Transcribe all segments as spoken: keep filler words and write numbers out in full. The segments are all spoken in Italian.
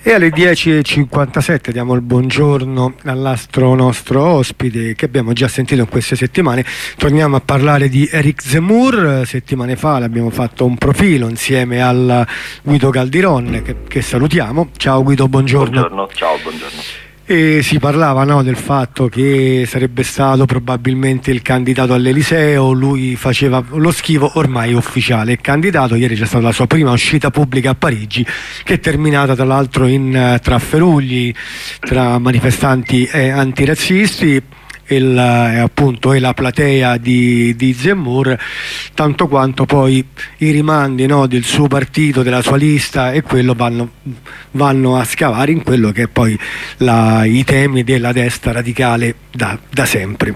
E alle dieci e cinquantasette diamo il buongiorno all'altro nostro ospite che abbiamo già sentito in queste settimane. Torniamo a parlare di Eric Zemmour. Settimane fa l'abbiamo fatto un profilo insieme al Guido Caldiron che, che salutiamo. Ciao Guido, buongiorno. Buongiorno, ciao, buongiorno. E si parlava, no, del fatto che sarebbe stato probabilmente il candidato all'Eliseo. Lui faceva lo schivo, ormai ufficiale, è candidato. Ieri c'è stata la sua prima uscita pubblica a Parigi, che è terminata tra l'altro in uh, trafferugli tra manifestanti e antirazzisti. Il, eh, appunto è la platea di, di Zemmour, tanto quanto poi i rimandi, no, del suo partito, della sua lista, e quello vanno, vanno a scavare in quello che è poi la, i temi della destra radicale da, da sempre.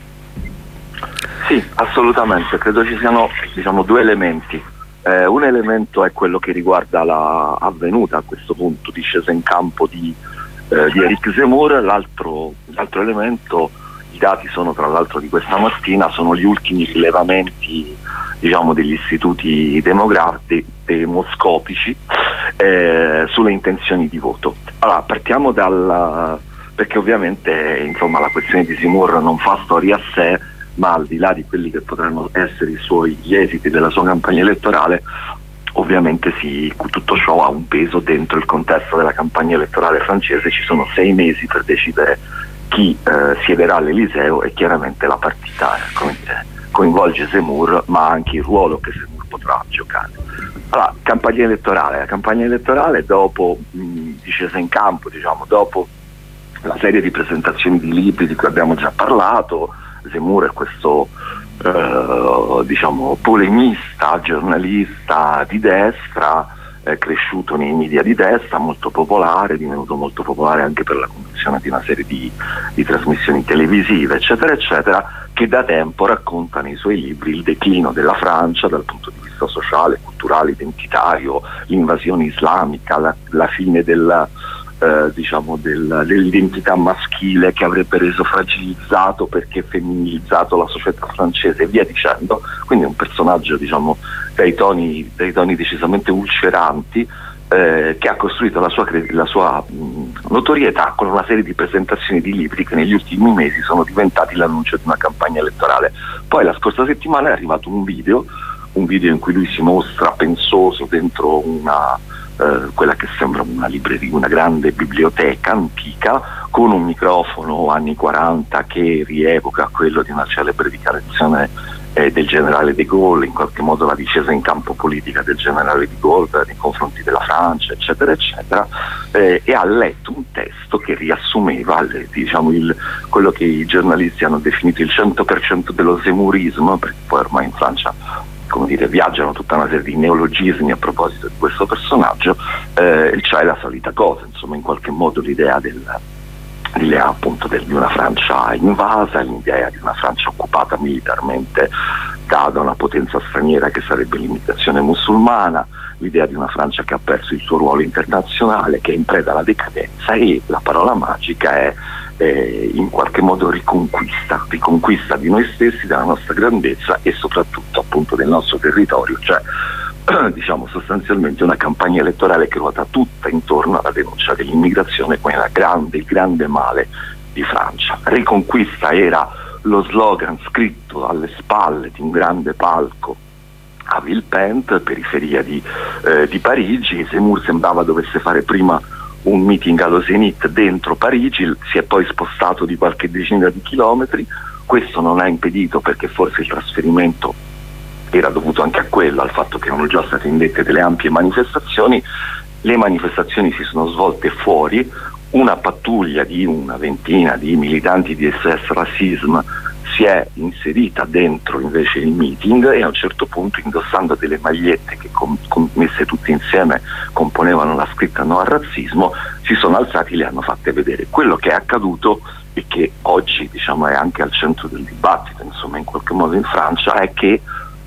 Sì, assolutamente, credo ci siano, diciamo, due elementi. Eh, un elemento è quello che riguarda la avvenuta a questo punto discesa in campo di, eh, di Eric Zemmour. L'altro, l'altro elemento, i dati sono tra l'altro di questa mattina, sono gli ultimi rilevamenti, diciamo, degli istituti demografici demoscopici eh, sulle intenzioni di voto. Allora, partiamo dal, perché ovviamente, insomma, la questione di Zemmour non fa storia a sé, ma al di là di quelli che potranno essere i suoi gli esiti della sua campagna elettorale, ovviamente sì, tutto ciò ha un peso dentro il contesto della campagna elettorale francese. Ci sono sei mesi per decidere chi eh, siederà all'Eliseo, e chiaramente la partita eh, come dire, coinvolge Zemmour, ma anche il ruolo che Zemmour potrà giocare. Allora, campagna elettorale, la campagna elettorale dopo mh, discesa in campo, diciamo, dopo la serie di presentazioni di libri di cui abbiamo già parlato. Zemmour è questo eh, diciamo polemista, giornalista di destra, è cresciuto nei media di destra, molto popolare, divenuto molto popolare anche per la conduzione di una serie di, di trasmissioni televisive, eccetera eccetera, che da tempo racconta nei suoi libri il declino della Francia dal punto di vista sociale, culturale, identitario, l'invasione islamica, la, la fine della Eh, diciamo del, dell'identità maschile, che avrebbe reso fragilizzato perché femminilizzato la società francese, e via dicendo. Quindi è un personaggio, diciamo, dai toni, dai toni decisamente ulceranti, eh, che ha costruito la sua, la sua mh, notorietà con una serie di presentazioni di libri che negli ultimi mesi sono diventati l'annuncio di una campagna elettorale. Poi la scorsa settimana è arrivato un video un video in cui lui si mostra pensoso dentro una Uh, quella che sembra una libreria, una grande biblioteca antica, con un microfono anni quaranta che rievoca quello di una celebre dichiarazione eh, del generale de Gaulle, in qualche modo la discesa in campo politica del generale de Gaulle nei confronti della Francia, eccetera eccetera, eh, e ha letto un testo che riassumeva le, diciamo, il, quello che i giornalisti hanno definito il cento per cento dello zemourismo, perché poi ormai in Francia, come dire, viaggiano tutta una serie di neologismi a proposito di questo personaggio, eh, cioè la solita cosa, insomma, in qualche modo l'idea del, l'idea appunto del, di una Francia invasa, l'idea di una Francia occupata militarmente da, da una potenza straniera che sarebbe l'immigrazione musulmana, l'idea di una Francia che ha perso il suo ruolo internazionale, che è in preda alla decadenza, e la parola magica è Eh, in qualche modo riconquista, riconquista di noi stessi, della nostra grandezza e soprattutto appunto del nostro territorio, cioè diciamo sostanzialmente una campagna elettorale che ruota tutta intorno alla denuncia dell'immigrazione come la grande, il grande male di Francia. Riconquista era lo slogan scritto alle spalle di un grande palco a Villepinte, periferia di, eh, di Parigi. Zemmour sembrava dovesse fare prima un meeting allo Zénith dentro Parigi, si è poi spostato di qualche decina di chilometri. Questo non ha impedito, perché forse il trasferimento era dovuto anche a quello, al fatto che erano già state indette delle ampie manifestazioni. Le manifestazioni si sono svolte fuori, una pattuglia di una ventina di militanti di S S Racism si è inserita dentro invece il meeting, e a un certo punto, indossando delle magliette che com- com- messe tutte insieme componevano la scritta no al razzismo, si sono alzati e le hanno fatte vedere. Quello che è accaduto, e che oggi, diciamo, è anche al centro del dibattito, insomma, in qualche modo in Francia, è che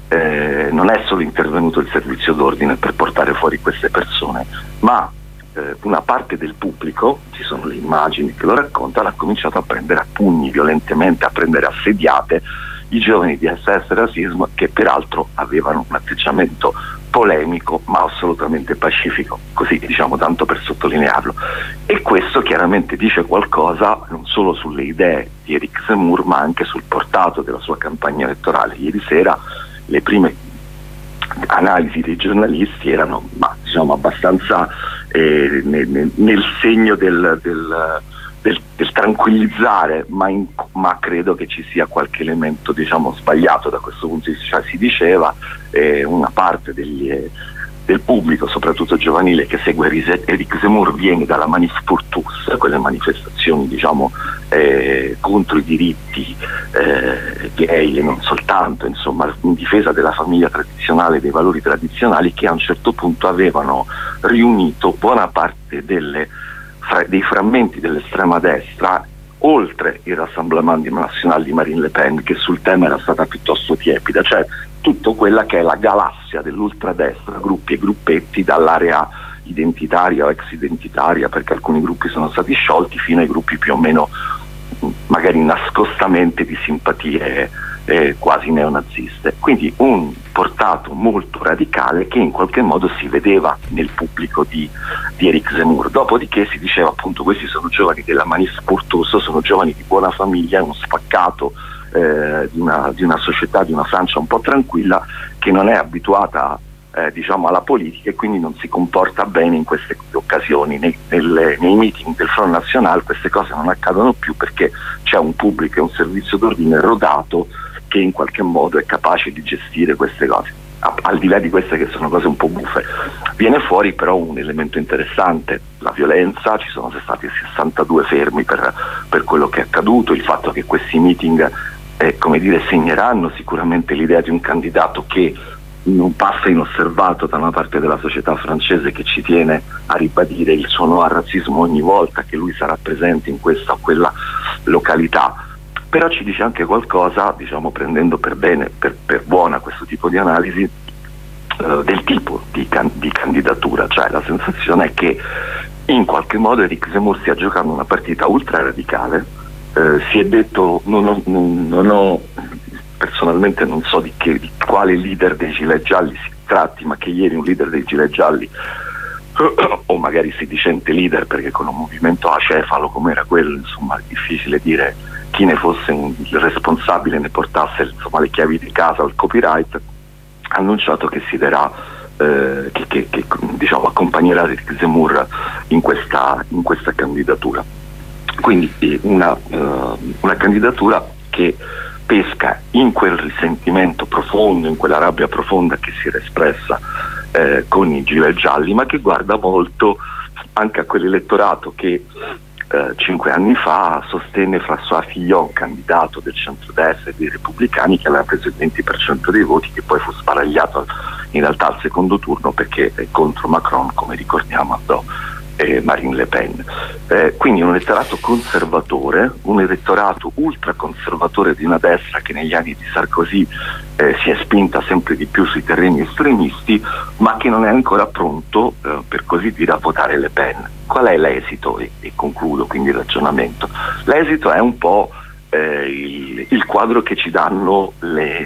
eh, non è solo intervenuto il servizio d'ordine per portare fuori queste persone, ma una parte del pubblico, ci sono le immagini che lo raccontano, ha cominciato a prendere a pugni violentemente, a prendere assediate i giovani di S S Racismo, che peraltro avevano un atteggiamento polemico ma assolutamente pacifico, così diciamo tanto per sottolinearlo. E questo chiaramente dice qualcosa non solo sulle idee di Eric Zemmour ma anche sul portato della sua campagna elettorale. Ieri sera le prime analisi dei giornalisti erano ma, diciamo abbastanza eh, nel, nel segno del, del, del, del tranquillizzare, ma, in, ma credo che ci sia qualche elemento diciamo sbagliato da questo punto di vista. Cioè, si diceva eh, una parte degli, eh, del pubblico, soprattutto giovanile, che segue Eric Zemmour viene dalla Manif pour tous, quelle manifestazioni diciamo eh, contro i diritti eh, gay e non soltanto, insomma in difesa della famiglia tradizionale, dei valori tradizionali, che a un certo punto avevano riunito buona parte delle, fra, dei frammenti dell'estrema destra, oltre il Rassemblement National di Marine Le Pen, che sul tema era stata piuttosto tiepida, cioè tutto quella che è la galassia dell'ultradestra, gruppi e gruppetti dall'area identitaria o ex identitaria, perché alcuni gruppi sono stati sciolti, fino ai gruppi più o meno magari nascostamente di simpatie eh, quasi neonaziste. Quindi un portato molto radicale che in qualche modo si vedeva nel pubblico di, di Eric Zemmour. Dopodiché si diceva appunto questi sono giovani della Manif pour tous, sono giovani di buona famiglia, uno spaccato Eh, di, una, di una società, di una Francia un po' tranquilla, che non è abituata eh, diciamo alla politica e quindi non si comporta bene in queste occasioni. Nei, nelle, nei meeting del Front National queste cose non accadono più, perché c'è un pubblico e un servizio d'ordine rodato che in qualche modo è capace di gestire queste cose. A, al di là di queste che sono cose un po' buffe, viene fuori però un elemento interessante: la violenza. Ci sono stati sessantadue fermi per, per quello che è accaduto, il fatto che questi meeting Eh, come dire, segneranno sicuramente l'idea di un candidato che non passa inosservato da una parte della società francese, che ci tiene a ribadire il suo no al razzismo ogni volta che lui sarà presente in questa o quella località. Però ci dice anche qualcosa, diciamo prendendo per bene, per, per buona questo tipo di analisi, eh, del tipo di, can- di candidatura. Cioè la sensazione è che in qualche modo Eric Zemmour stia giocando una partita ultra radicale. Uh, si è detto, non ho, non, non ho personalmente non so di, che, di quale leader dei gilet gialli si tratti, ma che ieri un leader dei gilet gialli uh, o magari sedicente leader, perché con un movimento acefalo come era quello, insomma è difficile dire chi ne fosse un, il responsabile, ne portasse insomma le chiavi di casa o il copyright, ha annunciato che si darà eh, che, che, che diciamo accompagnerà Eric Zemmour in questa, in questa candidatura. Quindi una, uh, una candidatura che pesca in quel risentimento profondo, in quella rabbia profonda che si era espressa eh, con i gilet gialli, ma che guarda molto anche a quell'elettorato che eh, cinque anni fa sostenne François Fillon, candidato del centrodestra e dei repubblicani, che aveva preso il venti per cento dei voti, che poi fu sbaragliato in realtà al secondo turno perché eh, contro Macron, come ricordiamo, andò Eh, Marine Le Pen. Eh, quindi un elettorato conservatore, un elettorato ultraconservatore di una destra che negli anni di Sarkozy eh, si è spinta sempre di più sui terreni estremisti, ma che non è ancora pronto, eh, per così dire, a votare Le Pen. Qual è l'esito? E, e concludo quindi il ragionamento. L'esito è un po' eh, il, il quadro che ci danno le,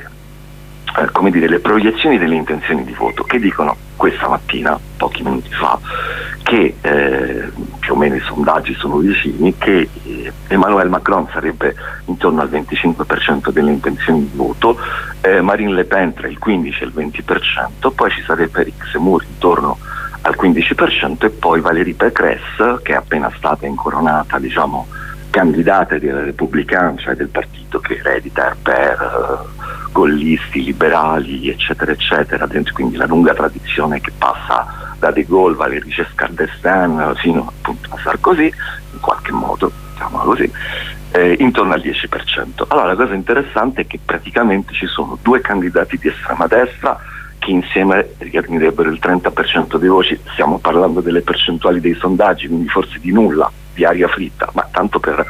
eh, come dire, le proiezioni delle intenzioni di voto, che dicono questa mattina, pochi minuti fa, che eh, più o meno i sondaggi sono vicini, che eh, Emmanuel Macron sarebbe intorno al venticinque per cento delle intenzioni di voto, eh, Marine Le Pen tra il quindici e il venti per cento, poi ci sarebbe Eric Zemmour intorno al quindici per cento e poi Valérie Pécresse, che è appena stata incoronata, diciamo, candidata della Républicaine, cioè del partito che eredita R P R, uh, gollisti, liberali, eccetera, eccetera, dentro quindi la lunga tradizione che passa da De Gaulle, Valéry Giscard d'Estaing fino appunto a Sarkozy, in qualche modo, diciamo così, eh, intorno al dieci per cento. Allora la cosa interessante è che praticamente ci sono due candidati di estrema destra che insieme riunirebbero il trenta per cento dei voti. Stiamo parlando delle percentuali dei sondaggi, quindi forse di nulla, di aria fritta, ma tanto per,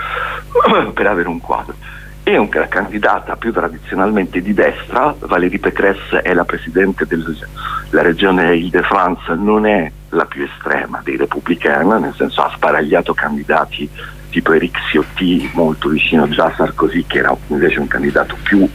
per avere un quadro. E una candidata più tradizionalmente di destra, Valérie Pécresse, è la presidente della regione Île-de-France, non è la più estrema dei repubblicani, nel senso ha sparagliato candidati tipo Éric Ciotti, molto vicino già a Sarkozy, che era invece un candidato più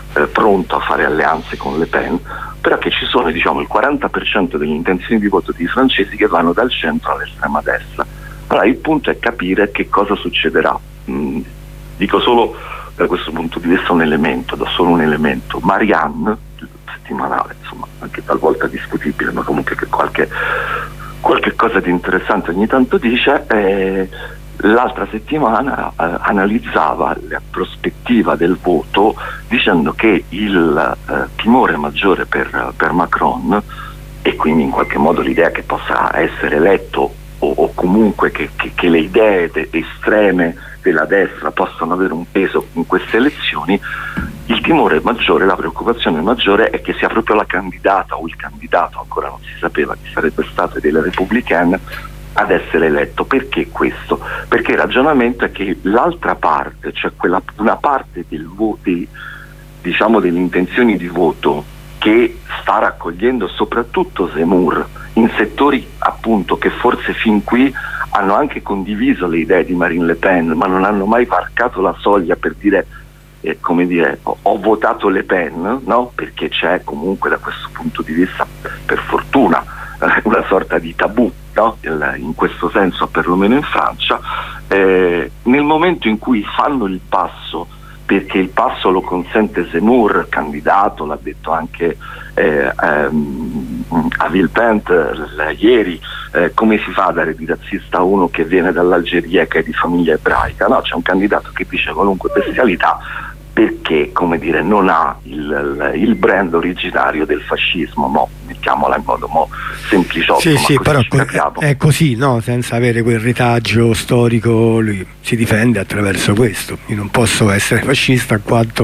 eh, pronto a fare alleanze con Le Pen, però che ci sono, diciamo, il quaranta per cento delle intenzioni di voto dei francesi che vanno dal centro all'estrema destra. Allora il punto è capire che cosa succederà. Mm, dico solo da questo punto di vista un elemento, da solo un elemento. Marianne, settimanale, insomma, anche talvolta discutibile, ma comunque che qualche, qualche cosa di interessante ogni tanto dice, eh, l'altra settimana eh, analizzava la prospettiva del voto dicendo che il eh, timore maggiore per, per Macron, e quindi in qualche modo l'idea che possa essere eletto o, o comunque che, che, che le idee de- estreme della destra possano avere un peso in queste elezioni, il timore maggiore, la preoccupazione maggiore è che sia proprio la candidata o il candidato, ancora non si sapeva chi sarebbe stato, delle Républicaine ad essere eletto. Perché questo? Perché il ragionamento è che l'altra parte, cioè quella, una parte del voto, diciamo delle intenzioni di voto che sta raccogliendo soprattutto Zemmour in settori appunto che forse fin qui hanno anche condiviso le idee di Marine Le Pen, ma non hanno mai varcato la soglia per dire, eh, come dire, ho, ho votato Le Pen, no? Perché c'è comunque da questo punto di vista, per fortuna, eh, una sorta di tabù, no? Il, in questo senso, perlomeno in Francia. Eh, nel momento in cui fanno il passo, perché il passo lo consente Zemmour, candidato, l'ha detto anche eh, ehm, a Villepinte ieri, eh, come si fa a dare di razzista a uno che viene dall'Algeria e che è di famiglia ebraica? No, c'è un candidato che dice qualunque bestialità perché, come dire, non ha il, il brand originario del fascismo, mo, mettiamola in modo mo, sempliciotto. Sì, ma sì, però co- è così, no? Senza avere quel retaggio storico, lui si difende attraverso questo. Io non posso essere fascista in quanto,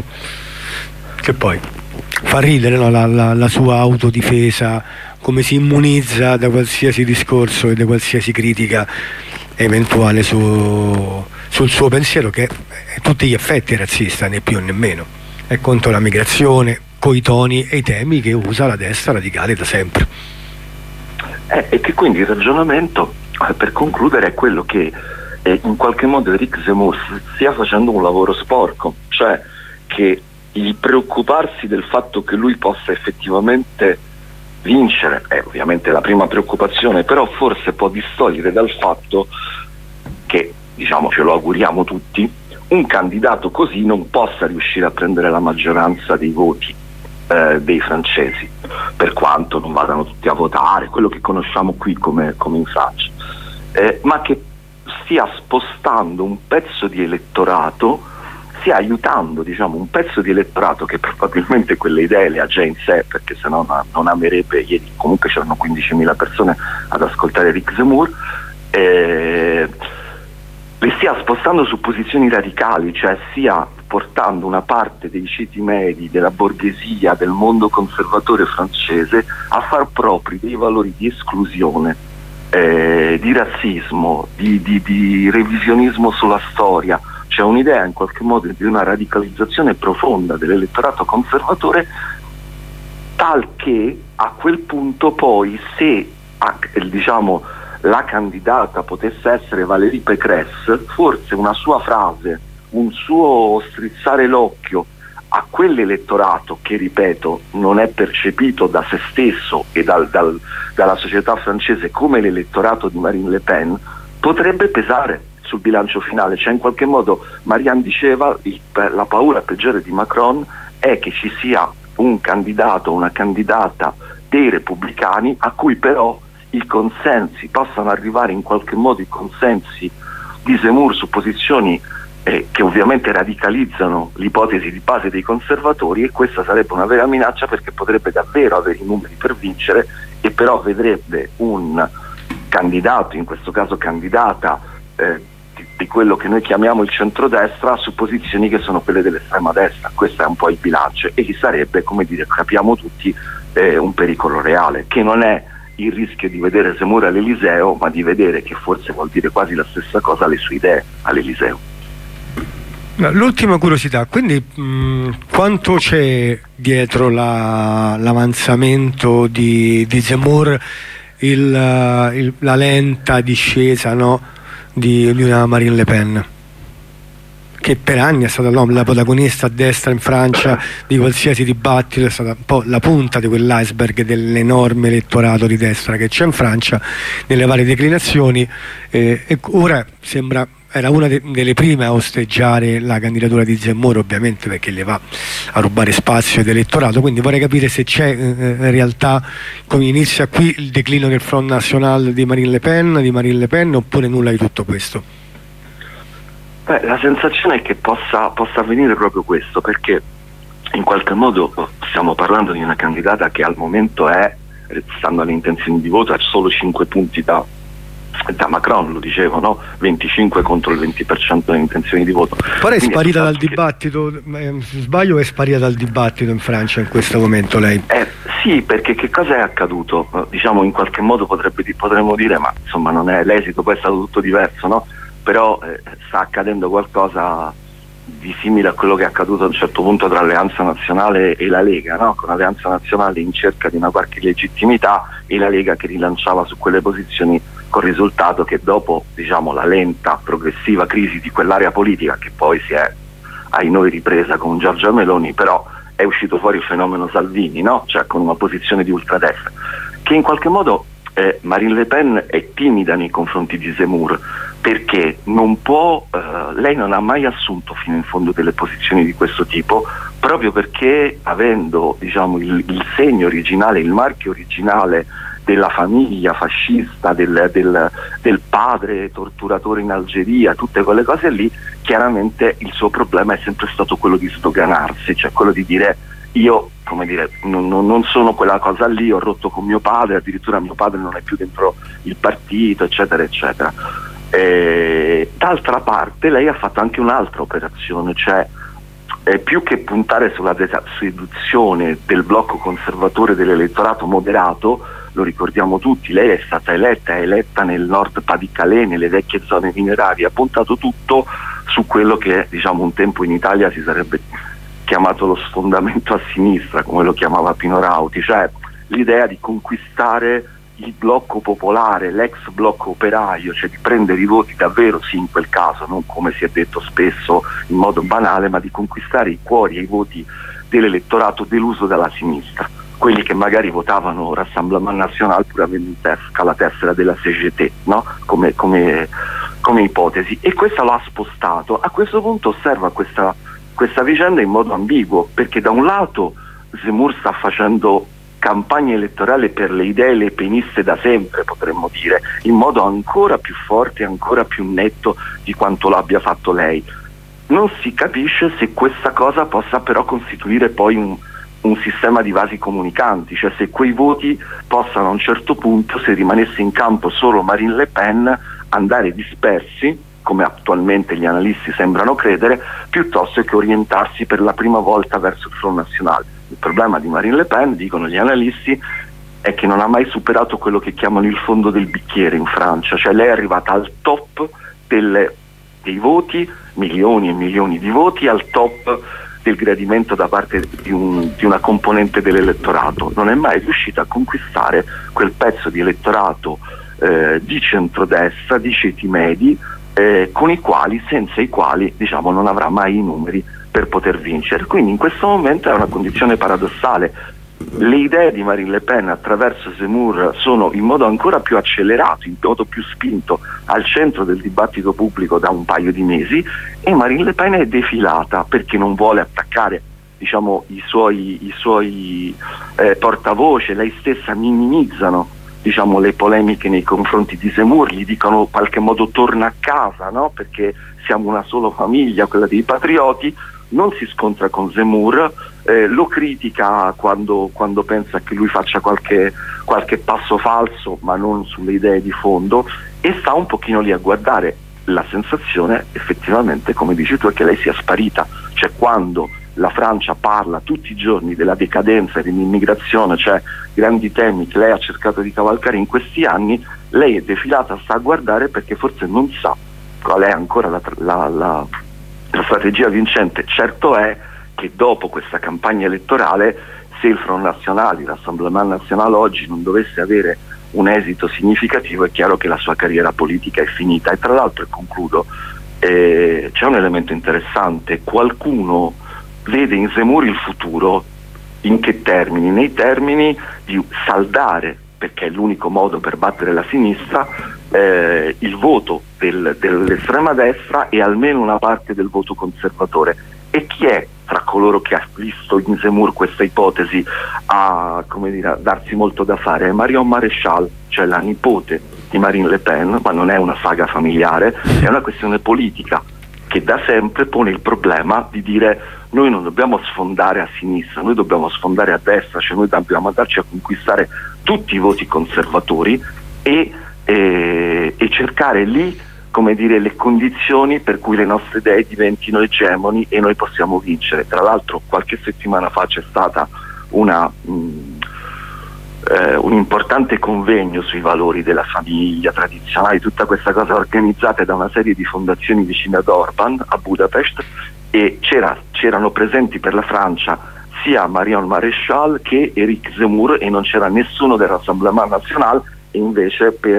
che poi fa ridere, no? la, la, la sua autodifesa, come si immunizza da qualsiasi discorso e da qualsiasi critica eventuale su, sul suo pensiero, che è a tutti gli effetti razzista, né più né meno. È contro la migrazione, coi toni e i temi che usa la destra radicale da sempre. Eh, e che quindi il ragionamento, eh, per concludere, è quello che eh, in qualche modo Eric Zemmour stia facendo un lavoro sporco, cioè che il preoccuparsi del fatto che lui possa effettivamente vincere è ovviamente la prima preoccupazione, però forse può distogliere dal fatto che, diciamo, ce lo auguriamo tutti, un candidato così non possa riuscire a prendere la maggioranza dei voti eh, dei francesi, per quanto non vadano tutti a votare, quello che conosciamo qui come, come in Francia, eh, ma che stia spostando un pezzo di elettorato, stia aiutando, diciamo, un pezzo di elettorato che probabilmente quelle idee le ha già in sé, perché se no non, non amerebbe. Ieri comunque c'erano quindicimila persone ad ascoltare Eric Zemmour, eh, le stia spostando su posizioni radicali, cioè stia portando una parte dei ceti medi, della borghesia, del mondo conservatore francese a far propri dei valori di esclusione, eh, di razzismo, di, di, di revisionismo sulla storia. C'è un'idea in qualche modo di una radicalizzazione profonda dell'elettorato conservatore, tal che a quel punto poi, se diciamo la candidata potesse essere Valérie Pécresse, forse una sua frase, un suo strizzare l'occhio a quell'elettorato che, ripeto, non è percepito da se stesso e dal, dal, dalla società francese come l'elettorato di Marine Le Pen, potrebbe pesare sul bilancio finale. Cioè, in qualche modo Marianne diceva, il, la paura peggiore di Macron è che ci sia un candidato, una candidata dei repubblicani a cui però i consensi possano arrivare, in qualche modo i consensi di Zemmour su posizioni eh, che ovviamente radicalizzano l'ipotesi di base dei conservatori, e questa sarebbe una vera minaccia, perché potrebbe davvero avere i numeri per vincere, e però vedrebbe un candidato, in questo caso candidata eh, di, di quello che noi chiamiamo il centrodestra, su posizioni che sono quelle dell'estrema destra. Questo è un po' il bilancio, e chi sarebbe, come dire, capiamo tutti, eh, un pericolo reale, che non è il rischio di vedere Zemmour all'Eliseo, ma di vedere, che forse vuol dire quasi la stessa cosa, le sue idee all'Eliseo. L'ultima curiosità, quindi mh, quanto c'è dietro la, l'avanzamento di, di Zemmour, il, il, la lenta discesa, no, di, di una Marine Le Pen, che per anni è stata no, la protagonista a destra in Francia di qualsiasi dibattito, è stata un po' la punta di quell'iceberg dell'enorme elettorato di destra che c'è in Francia nelle varie declinazioni, eh, e ora sembra era una de delle prime a osteggiare la candidatura di Zemmour, ovviamente perché le va a rubare spazio ed elettorato. Quindi vorrei capire se c'è eh, in realtà, come inizia qui il declino del Front National di Marine Le Pen, di Marine Le Pen oppure nulla di tutto questo? Beh, la sensazione è che possa, possa avvenire proprio questo, perché in qualche modo stiamo parlando di una candidata che al momento è, stando alle intenzioni di voto, ha solo cinque punti da da Macron, lo dicevo, no? venticinque contro il venti per cento delle intenzioni di voto. Però è sparita dal che... dibattito, eh, se sbaglio è sparita dal dibattito in Francia in questo momento lei? Eh, sì, perché che cosa è accaduto? Eh, diciamo in qualche modo potrebbe, potremmo dire, ma insomma non è l'esito, poi è stato tutto diverso, no? Però eh, sta accadendo qualcosa di simile a quello che è accaduto a un certo punto tra Alleanza Nazionale e la Lega, no? Con Alleanza Nazionale in cerca di una qualche legittimità e la Lega che rilanciava su quelle posizioni, col risultato che dopo, diciamo, la lenta, progressiva crisi di quell'area politica, che poi si è ai noi ripresa con Giorgia Meloni, però è uscito fuori il fenomeno Salvini, no? Cioè con una posizione di ultradestra, che in qualche modo eh, Marine Le Pen è timida nei confronti di Zemmour, perché non può, eh, lei non ha mai assunto fino in fondo delle posizioni di questo tipo, proprio perché avendo, diciamo, il, il segno originale, il marchio originale della famiglia fascista, del, del, del padre torturatore in Algeria, tutte quelle cose lì, chiaramente il suo problema è sempre stato quello di sdoganarsi, cioè quello di dire io, come dire, non, non sono quella cosa lì, ho rotto con mio padre, addirittura mio padre non è più dentro il partito, eccetera, eccetera. E, d'altra parte lei ha fatto anche un'altra operazione, cioè eh, più che puntare sulla seduzione del blocco conservatore dell'elettorato moderato, lo ricordiamo tutti, lei è stata eletta, è eletta nel nord Pas-de-Calais, nelle vecchie zone minerarie, ha puntato tutto su quello che, diciamo, un tempo in Italia si sarebbe chiamato lo sfondamento a sinistra, come lo chiamava Pino Rauti, cioè l'idea di conquistare il blocco popolare, l'ex blocco operaio, cioè di prendere i voti davvero, sì, in quel caso, non come si è detto spesso in modo banale, ma di conquistare i cuori e i voti dell'elettorato deluso dalla sinistra, quelli che magari votavano Rassemblement National pur avendo in testa la tessera della C G T, no? come, come, come ipotesi, e questo lo ha spostato. A questo punto osserva questa, questa vicenda in modo ambiguo, perché da un lato Zemmour sta facendo campagna elettorale per le idee lepeniste da sempre, potremmo dire, in modo ancora più forte e ancora più netto di quanto l'abbia fatto lei. Non si capisce se questa cosa possa però costituire poi un un sistema di vasi comunicanti, cioè se quei voti possano a un certo punto, se rimanesse in campo solo Marine Le Pen, andare dispersi, come attualmente gli analisti sembrano credere, piuttosto che orientarsi per la prima volta verso il Front National. Il problema di Marine Le Pen, dicono gli analisti, è che non ha mai superato quello che chiamano il fondo del bicchiere in Francia, cioè lei è arrivata al top delle, dei voti, milioni e milioni di voti, al top del gradimento da parte di, un, di una componente dell'elettorato, non è mai riuscita a conquistare quel pezzo di elettorato eh, di centrodestra, di ceti medi, eh, con i quali, senza i quali, diciamo, non avrà mai i numeri per poter vincere. Quindi in questo momento è una condizione paradossale. Le idee di Marine Le Pen attraverso Zemmour sono in modo ancora più accelerato, in modo più spinto al centro del dibattito pubblico da un paio di mesi, e Marine Le Pen è defilata perché non vuole attaccare, diciamo, i suoi, i suoi eh, portavoce. Lei stessa minimizzano, diciamo, le polemiche nei confronti di Zemmour, gli dicono in qualche modo torna a casa, no? Perché siamo una sola famiglia, quella dei patrioti. Non si scontra con Zemmour, eh, lo critica quando, quando pensa che lui faccia qualche, qualche passo falso, ma non sulle idee di fondo, e sta un pochino lì a guardare. La sensazione effettivamente, come dici tu, è che lei sia sparita, cioè quando la Francia parla tutti i giorni della decadenza e dell'immigrazione, cioè grandi temi che lei ha cercato di cavalcare in questi anni, lei è defilata, sta a guardare perché forse non sa qual è ancora la, la, la La strategia vincente. Certo è che dopo questa campagna elettorale, se il Front National, il Rassemblement National oggi non dovesse avere un esito significativo, è chiaro che la sua carriera politica è finita. E tra l'altro, e concludo, eh, c'è un elemento interessante: qualcuno vede in Zemmour il futuro. In che termini? Nei termini di saldare, perché è l'unico modo per battere la sinistra, eh, il voto del, dell'estrema destra e almeno una parte del voto conservatore. E chi è tra coloro che ha visto in Zemmour questa ipotesi a, come dire, a darsi molto da fare? È Marion Maréchal, cioè la nipote di Marine Le Pen, ma non è una saga familiare, è una questione politica che da sempre pone il problema di dire: noi non dobbiamo sfondare a sinistra, noi dobbiamo sfondare a destra, cioè noi dobbiamo andarci a conquistare tutti i voti conservatori e, e, e cercare lì, come dire, le condizioni per cui le nostre idee diventino egemoni e noi possiamo vincere. Tra l'altro qualche settimana fa c'è stata una, mh, eh, un importante convegno sui valori della famiglia tradizionale, tutta questa cosa organizzata da una serie di fondazioni vicine ad Orban a Budapest, e c'era, c'erano presenti per la Francia sia Marion Maréchal che Éric Zemmour e non c'era nessuno del Rassemblement National, e invece per,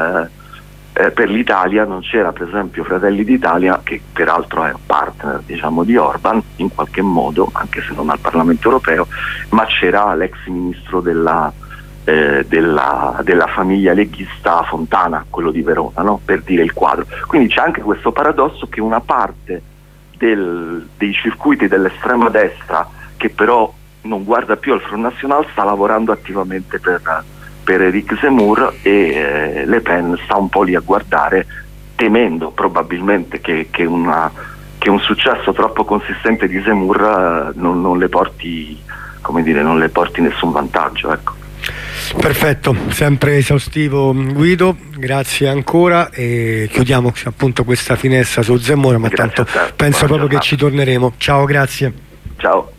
eh, eh, per l'Italia non c'era per esempio Fratelli d'Italia, che peraltro è un partner, diciamo, di Orban in qualche modo, anche se non al Parlamento europeo, ma c'era l'ex ministro della, eh, della, della famiglia leghista Fontana, quello di Verona, no? Per dire il quadro. Quindi c'è anche questo paradosso che una parte Del, dei circuiti dell'estrema destra, che però non guarda più al Front National, sta lavorando attivamente per, per Éric Zemmour, e eh, Le Pen sta un po' lì a guardare, temendo probabilmente che, che, una, che un successo troppo consistente di Zemmour eh, non, non le porti, come dire, non le porti nessun vantaggio, ecco. Perfetto, sempre esaustivo Guido, grazie ancora, e chiudiamo appunto questa finestra su Zemmour, ma grazie tanto penso proprio giornata. Che ci torneremo. Ciao, grazie. Ciao.